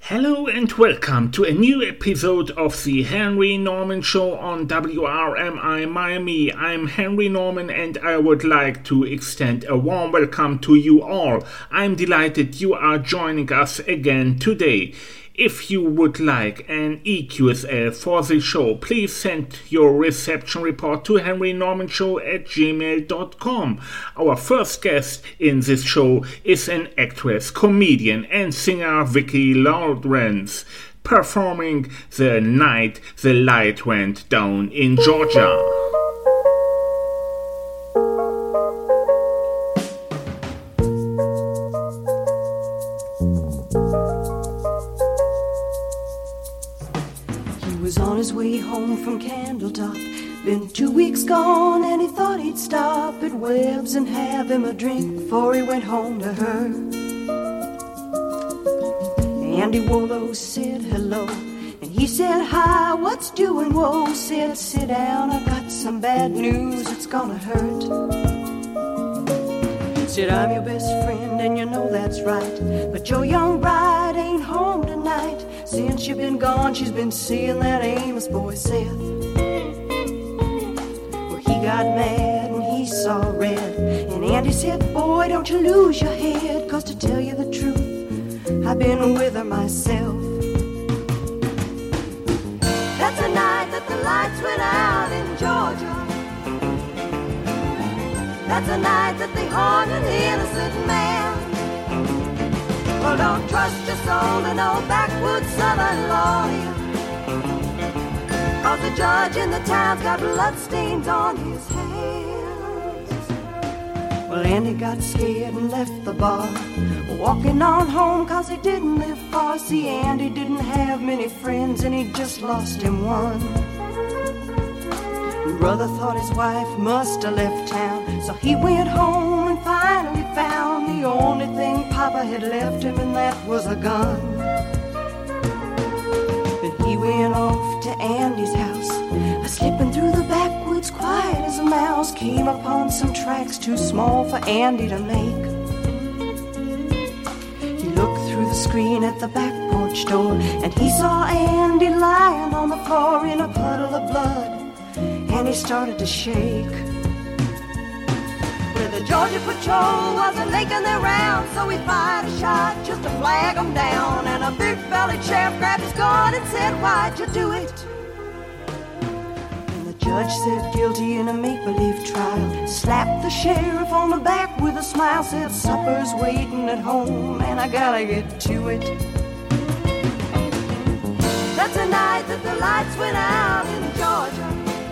Hello and welcome to a new episode of the Henry Norman Show on WRMI Miami. I'm Henry Norman and I would like to extend a warm welcome to you all. I'm delighted you are joining us again today. If you would like an EQSL for the show, please send your reception report to henrynormanshow@gmail.com. Our first guest in this show is an actress, comedian, and singer Vicki Lawrence, performing The Night the Light Went Down in Georgia. On his way home from Candletop, been 2 weeks gone, and he thought he'd stop at Webb's and have him a drink before he went home to her. Andy Wollo said hello, and he said hi, what's doing? Whoa, said sit down, I've got some bad news, it's gonna hurt. Said I'm your best friend, and you know that's right, but your young bride ain't home tonight. Since you've been gone, she's been seeing that Amos boy Seth. Well, he got mad and he saw red, and Andy said, boy, don't you lose your head, 'cause to tell you the truth, I've been with her myself. That's the night that the lights went out in Georgia. That's the night that they hung an innocent man. Well, don't trust your soul to no backwoods southern lawyer, 'cause the judge in the town's got bloodstains on his hands. Well, Andy got scared and left the bar, walking on home 'cause he didn't live far. See, Andy didn't have many friends and he just lost him one. Brother thought his wife must have left town, so he went home and finally found the only thing Papa had left him, and that was a gun. Then he went off to Andy's house, slipping through the backwoods quiet as a mouse. Came upon some tracks too small for Andy to make. He looked through the screen at the back porch door, and he saw Andy lying on the floor in a puddle of blood, and he started to shake. Well, the Georgia patrol wasn't making their round, so he fired a shot just to flag them down. And a big-bellied sheriff grabbed his gun and said, why'd you do it? And the judge said guilty in a make-believe trial, slapped the sheriff on the back with a smile, said supper's waiting at home and I gotta get to it. That's the night that the lights went out in Georgia.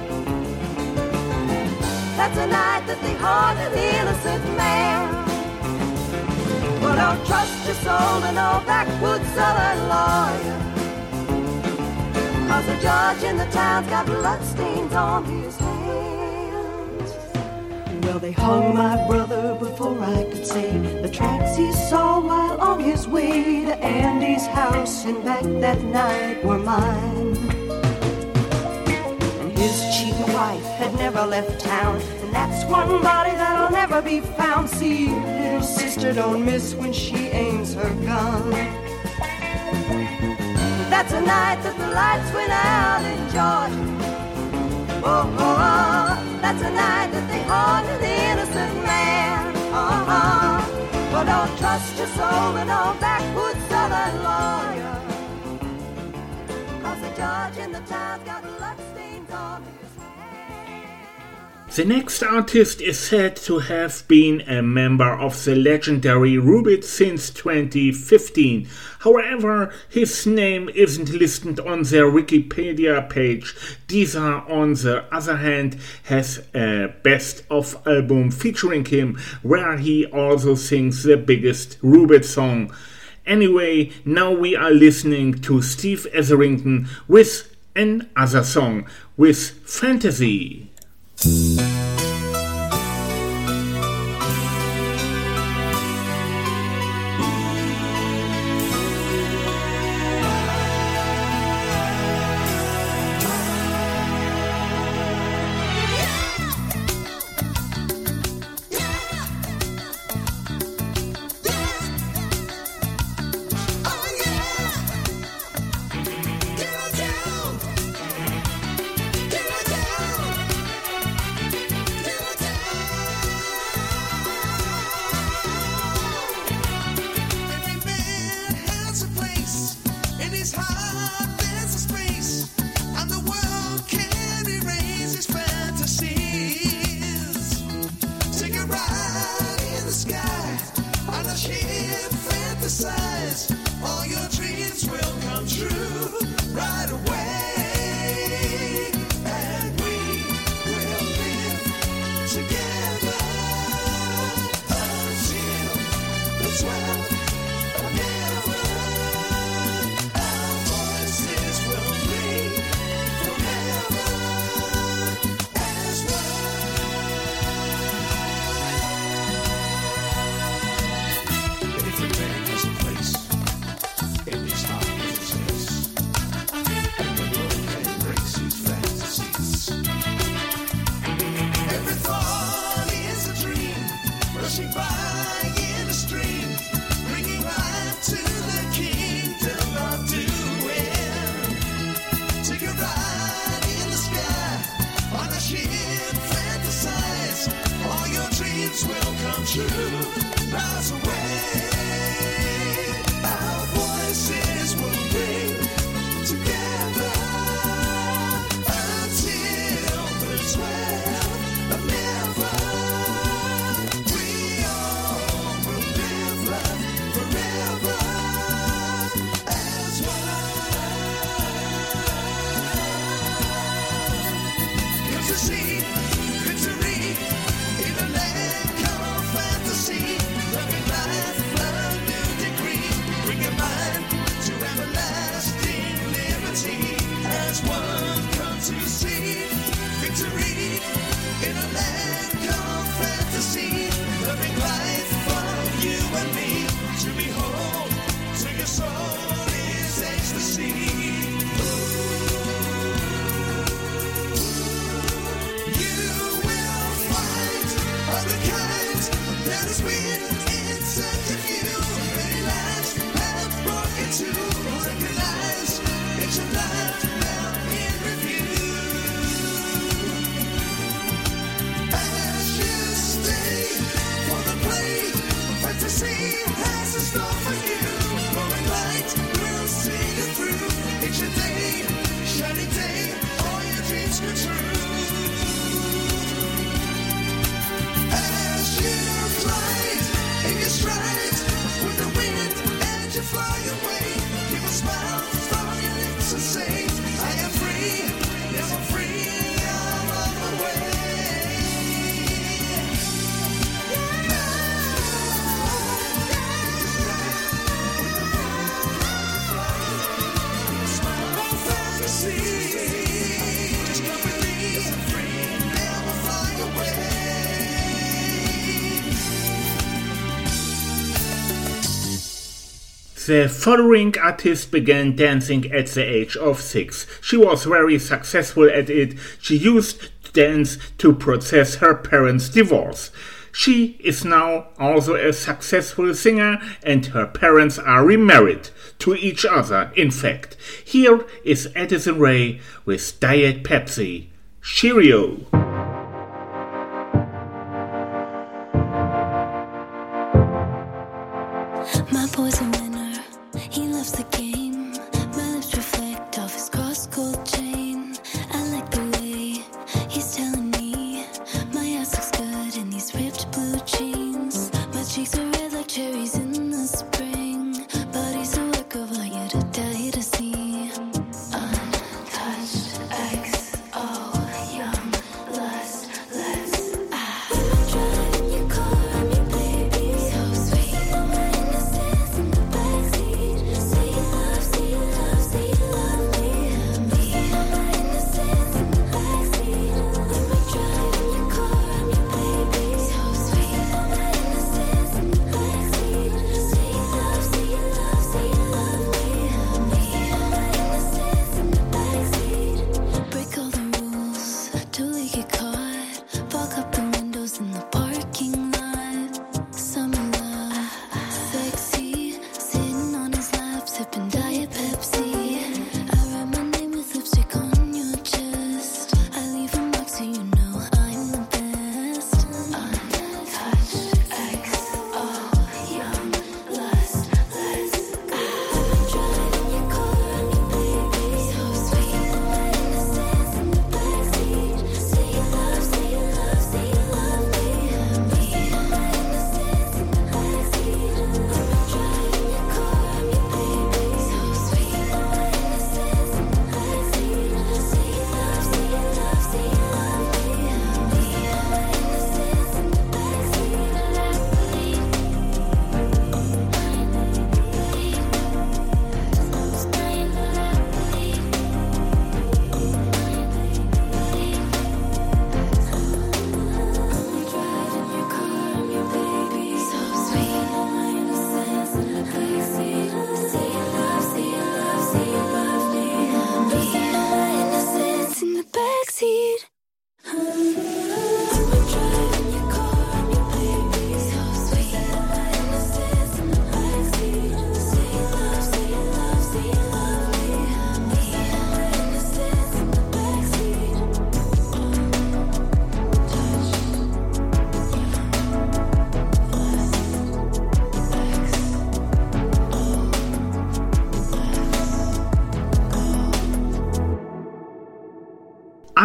That's the night that they hung an innocent man. Well, don't trust your soul to no backwoods southern lawyer, 'cause the judge in the town's got bloodstains on his hands. Well, they hung my brother before I could say the tracks he saw while on his way to Andy's house and back that night were mine. His cheating wife had never left town, and that's one body that'll never be found. See, little sister don't miss when she aims her gun. That's the night that the lights went out in Georgia. Oh, oh, oh. That's the night that they hung an innocent man. Uh-huh. Well, don't trust your soul to no backwoods southern lawyer, 'cause the judge in the town's got bloodstains on his hands. The next artist is said to have been a member of the legendary Rubits since 2015. However, his name isn't listed on their Wikipedia page. Deezer, on the other hand, has a best of album featuring him, where he also sings the biggest Rubit song. Anyway, now we are listening to Steve Etherington with another song, with Fantasy. sky. On a ship, fantasize. All your dreams will come true right away. And we will live together until the 12th of never. Our voices will ring forever as one. Every man has a place in his heart and his face, and the world can embrace his fantasies. Every thought is a dream, rushing by in a stream, bringing life to the kingdom of doing. Take a ride in the sky, on a ship, fantasize. All your dreams will come true. Rise away. Our voices will ring together until the 12th of never. We all will live life forever as one. Come to see victory in a land called fantasy. Loving life, a new degree. Bring your mind to everlasting liberty. As one come to see victory in a land called fantasy. Loving life for you and me to behold. Till your soul is ecstasy. You will find other kinds that is within inside of you. Many lives have broken to recognize it's your life now in review. As you stay for the play, fantasy has a store for you. Glowing light will see you through. It's your day, shining day, all your dreams come true. As you glide in your stride with the wind and you fly away, give a smile from your lips and say, I am free, yes I'm free, I'm on my way. Smile on fantasy. Just come with me, yes I'm free, never fly away. The following artist began dancing at the age of 6. She was very successful at it. She used dance to process her parents' divorce. She is now also a successful singer, and her parents are remarried to each other, in fact. Here is Addison Rae with Diet Pepsi. Cheerio! My boy's a winner, he loves the game. My lips reflect off his cross-gold chain. I like the way he's telling me my ass looks good in these ripped blue jeans. My cheeks are red like cherries in the spring. Body's a work of art, you to die to see. Untouched XO, young, lust, let's driving your car, I'm your baby. So sweet, my innocence in the backseat. Say you love, say you love, say you love me. Me, my innocence in the backseat. Let me drive in your car, I'm your baby. So sweet, my innocence in the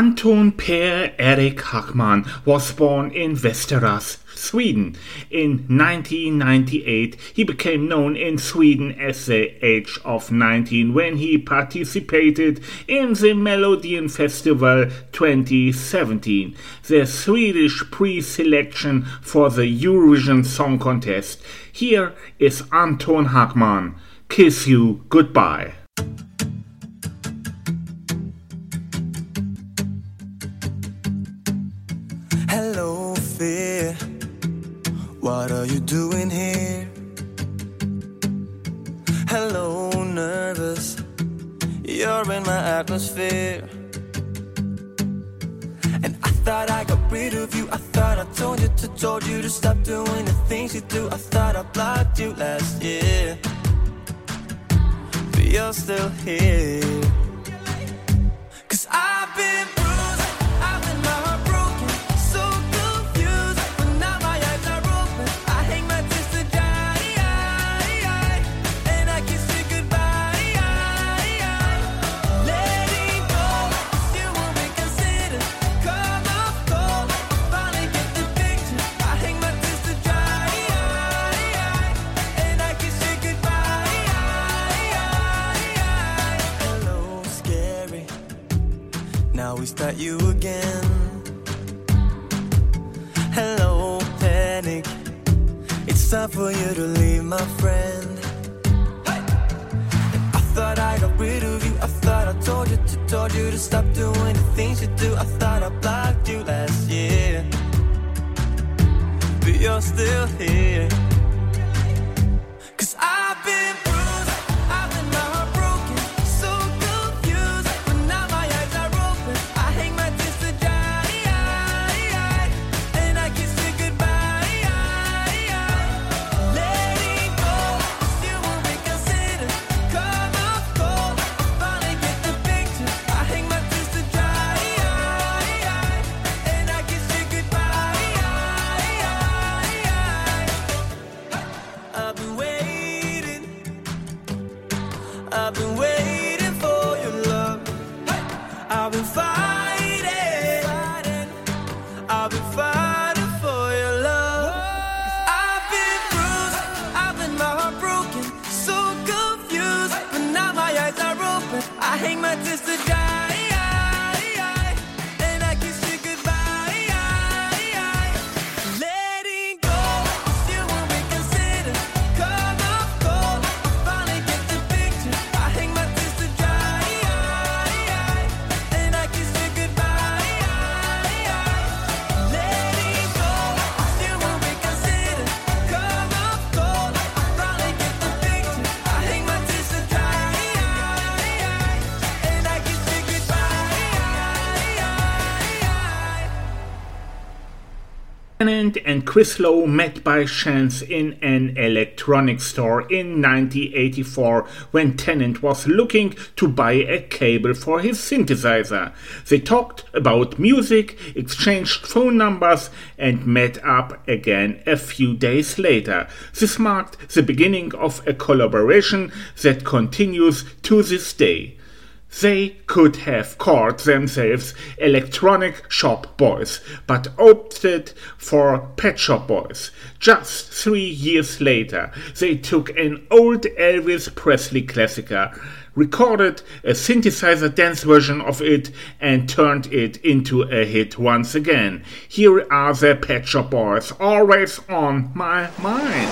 Anton Per-Erik Hackman was born in Västerås, Sweden. In 1998, he became known in Sweden at the age of 19 when he participated in the Melodien Festival 2017, the Swedish pre-selection for the Eurovision Song Contest. Here is Anton Hackman, Kiss You Goodbye. Hello, fear. What are you doing here? Hello, nervous. You're in my atmosphere. And I thought I got rid of you. I thought I told you to stop doing the things you do. I thought I blocked you last year, but you're still here. 'Cause I've been bruised, I've been my heart broken, so confused, but now my eyes are open. I hang my tears to dry, and I kiss you goodbye. Letting go, you won't reconsider. Come off cold, finally get the picture. I hang my tears to dry, and I kiss you goodbye. Hello, scary. Now we start you again. Hello, panic. It's time for you to leave, my friend. I thought I got rid of you. I thought I told you to stop doing the things you do. I thought I blocked you last year, but you're still here. 'Cause I've been bruised, I've been my heart broken, so confused, but now my eyes are open. I hang my tears to dry, and I kiss you goodbye. Letting go, you won't reconsider. Come off cold, finally get the picture. I hang my tears to dry, and I kiss you goodbye. I've been waiting, I've been waiting for your love. I've been fighting, I've been fighting for your love. 'Cause I've been bruised, I've been my heart broken, so confused, but now my eyes are open. I hang my tears to dry, and I kiss you goodbye. Letting go, you won't reconsider. Come off cold, finally get the picture. I hang my tears to dry, and I kiss you goodbye. Letting go, you won't reconsider. Come off cold, finally get the picture. I hang my tears to dry, and I kiss you goodbye. Tennant and Chris Lowe met by chance in an electronics store in 1984 when Tennant was looking to buy a cable for his synthesizer. They talked about music, exchanged phone numbers, and met up again a few days later. This marked the beginning of a collaboration that continues to this day. They could have called themselves Electronic Shop Boys, but opted for Pet Shop Boys. Just 3 years later, they took an old Elvis Presley classicer, recorded a synthesizer dance version of it, and turned it into a hit once again. Here are the Pet Shop Boys, always on my mind.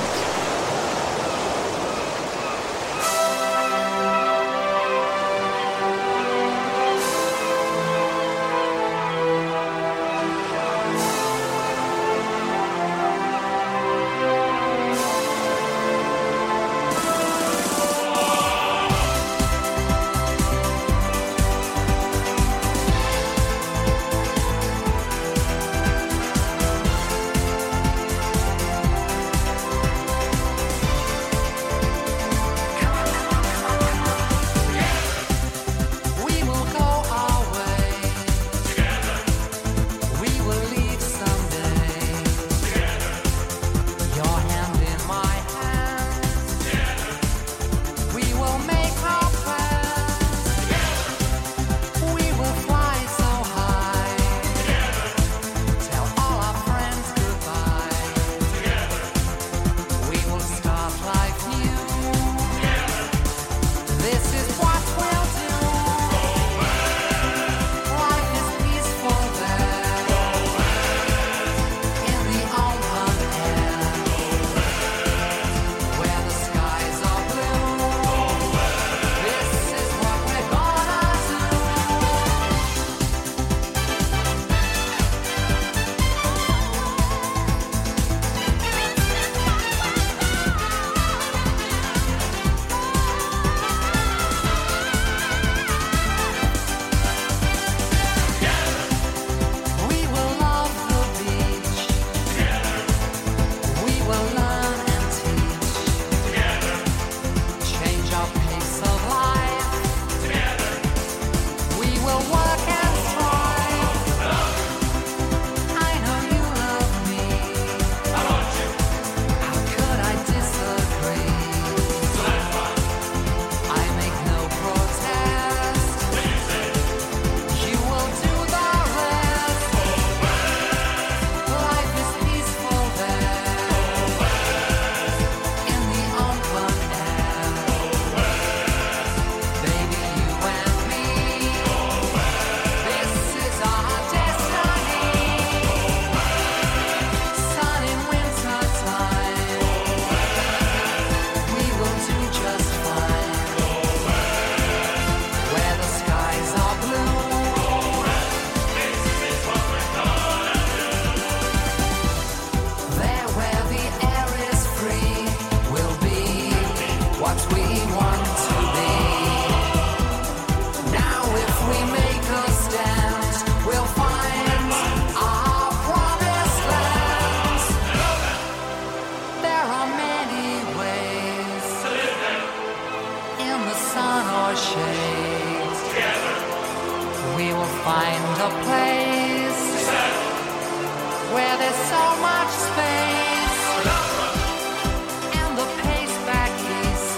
shades. We will find a place where there's so much space, and the pace back east,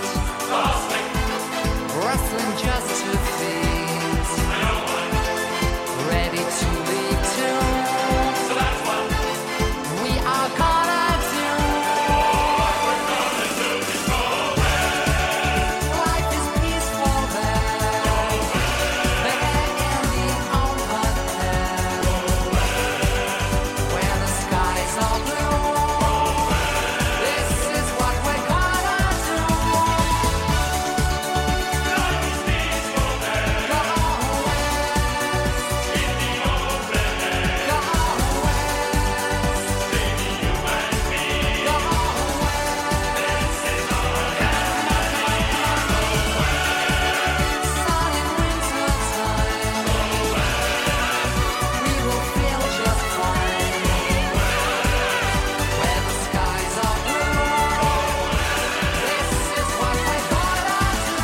rustling just to feet, ready to lead to. We are gonna do. Life is peaceful there, there in the open air, where the skies are blue. This is what we're gonna do. Life is peaceful there. Go west in the open air. Go west, baby, you and me. Go west. This is our sun in winter time. We will feel just fine. Where the skies are blue. This is what we're gonna do.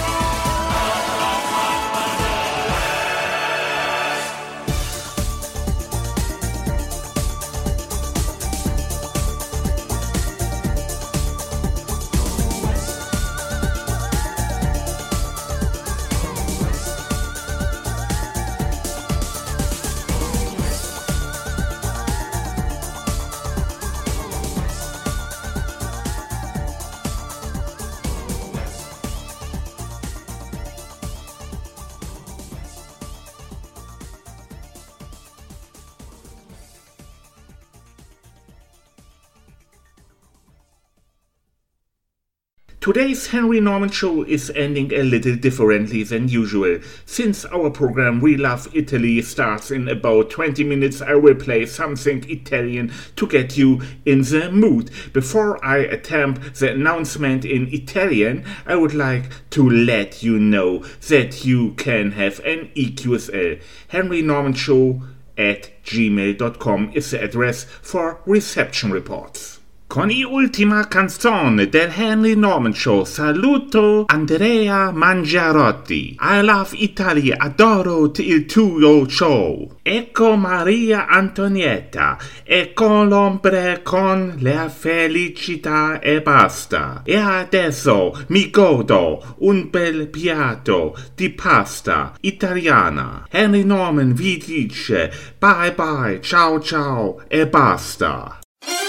Today's Henry Norman Show is ending a little differently than usual. Since our program We Love Italy starts in about 20 minutes, I will play something Italian to get you in the mood. Before I attempt the announcement in Italian, I would like to let you know that you can have an EQSL. Henry Norman Show at gmail.com is the address for reception reports. Con l'ultima canzone del Henry Norman Show saluto Andrea Mangiarotti. I love Italy, adoro il tuo show. Ecco Maria Antonietta e Colombre con la felicità e basta. E adesso mi godo un bel piatto di pasta italiana. Henry Norman vi dice bye bye, ciao ciao e basta.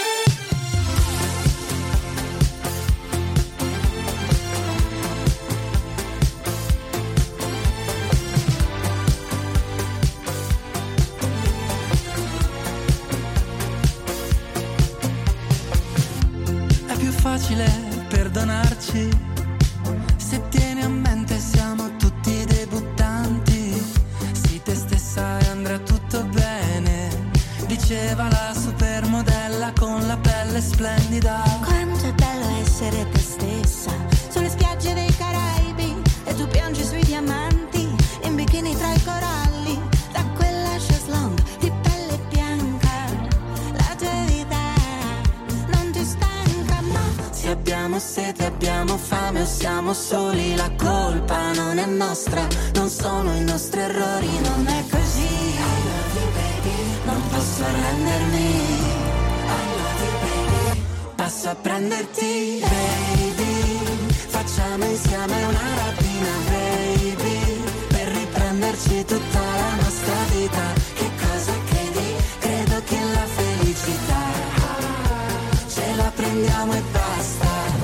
Facile perdonarci se tieni a mente siamo tutti debuttanti. Sii te stessa e andrà tutto bene, diceva la supermodella con la pelle splendida. Quanto è bello essere te stessa sulle spiagge dei Caraibi e tu piangi sui diamanti in bikini tra i coralli. Da quella chaise longue di pelle bianca la tua vita non ti stanca, no. Se abbiamo sete, abbiamo fame o siamo soli, la colpa non è nostra, non sono i nostri errori, non è così. I love you baby, non posso arrendermi. I love you baby, passo a prenderti baby, facciamo insieme una rapina baby, per riprenderci tutta la nostra vita. Che cosa credi? Credo che la felicità ce la prendiamo e basta.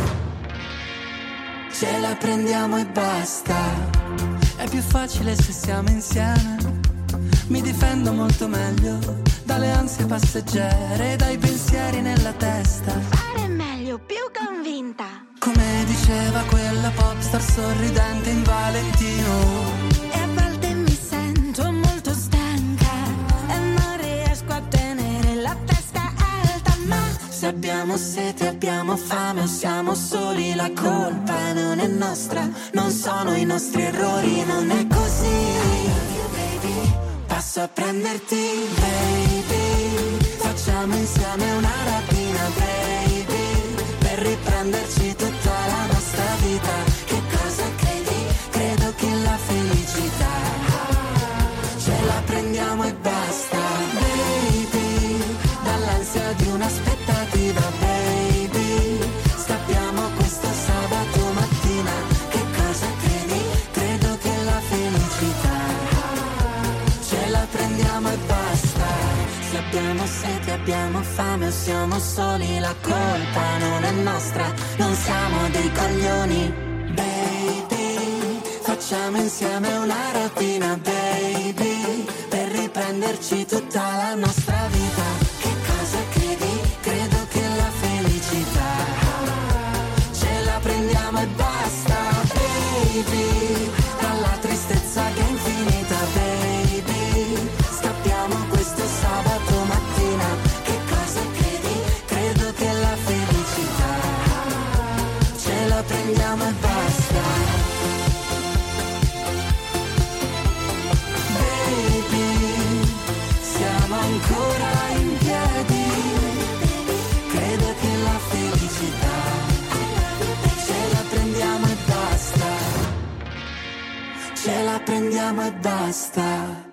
Ce la prendiamo e basta. È più facile se siamo insieme. Mi difendo molto meglio dalle ansie passeggere, dai pensieri nella testa. Fare meglio, più convinta. Come diceva quella popstar sorridente in Valentino. E a volte mi sento molto stanca e non riesco a tenere la testa alta, ma Se abbiamo sete, abbiamo fame o siamo soli, la colpa non è nostra, non sono i nostri errori, non è così. I love you baby, passo a prenderti baby, facciamo insieme una rapina baby, per riprenderci tutta la nostra vita. Che cosa credi? Credo che abbiamo sete, abbiamo fame o siamo soli, la colpa non è nostra, non siamo dei coglioni. Baby, facciamo insieme una rapina, baby, per riprenderci tutta la nostra vita. Che cosa credi? Credo che la felicità ce la prendiamo e basta, baby, dalla tristezza che è infinita, baby, scappiamo questo sabato mattina. Che cosa credi? Credo che la felicità ce la prendiamo e basta, baby, siamo ancora in piedi. Credo che la felicità ce la prendiamo e basta, ce la prendiamo e basta.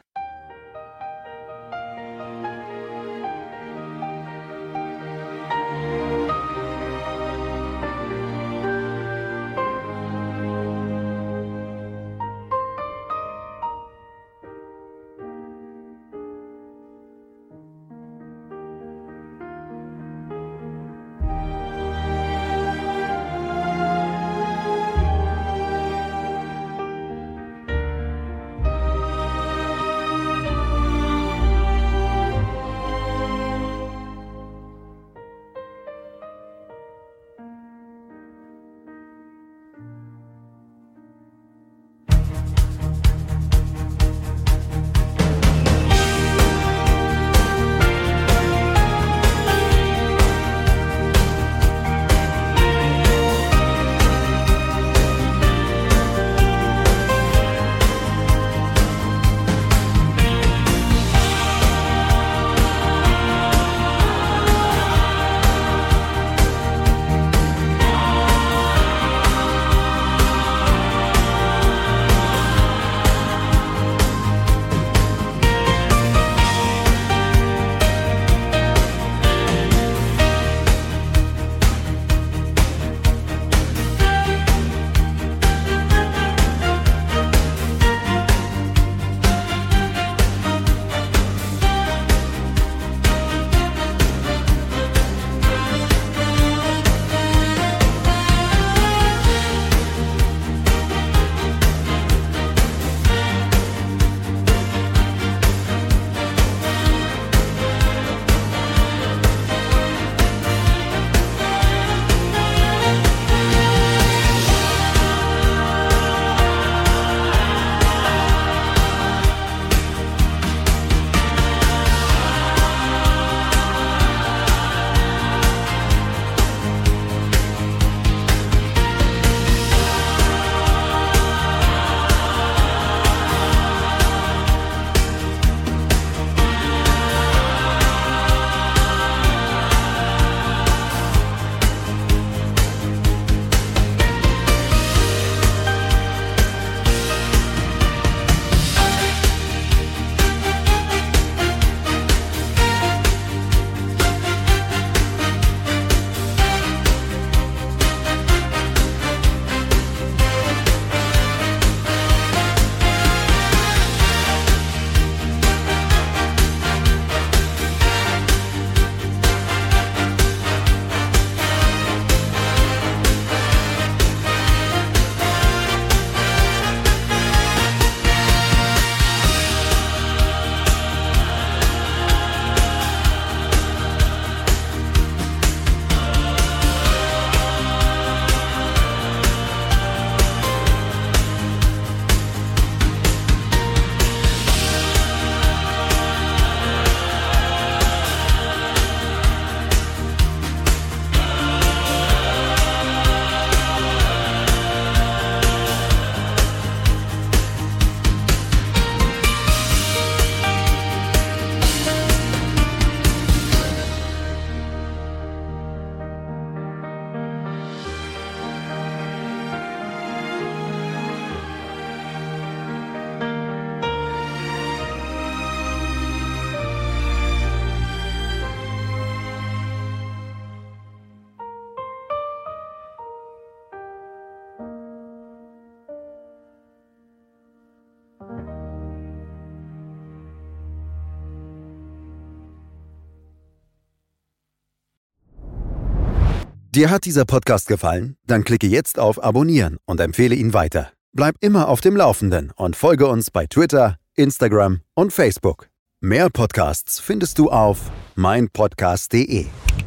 Dir hat dieser Podcast gefallen? Dann klicke jetzt auf Abonnieren und empfehle ihn weiter. Bleib immer auf dem Laufenden und folge uns bei Twitter, Instagram und Facebook. Mehr Podcasts findest du auf meinpodcast.de.